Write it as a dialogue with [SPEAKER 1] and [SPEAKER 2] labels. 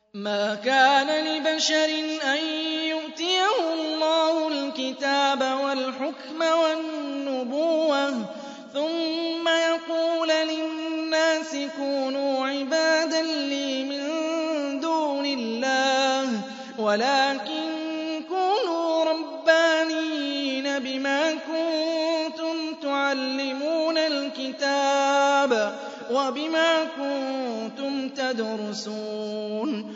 [SPEAKER 1] مَا كَانَ لِبَشَرٍ أَن يُؤْتِيَهُ اللَّهُ الْكِتَابَ وَالْحُكْمَ وَالنُّبُوَّةَ ثُمَّ يَقُولَ لِلنَّاسِ كُونُوا عِبَادًا لِّي مِن دُونِ اللَّهِ وَلَٰكِن كُونُوا رَبَّانِيِّينَ بِمَا كُنتُمْ تُعَلِّمُونَ الْكِتَابَ وَبِمَا كُنتُمْ تَدْرُسُونَ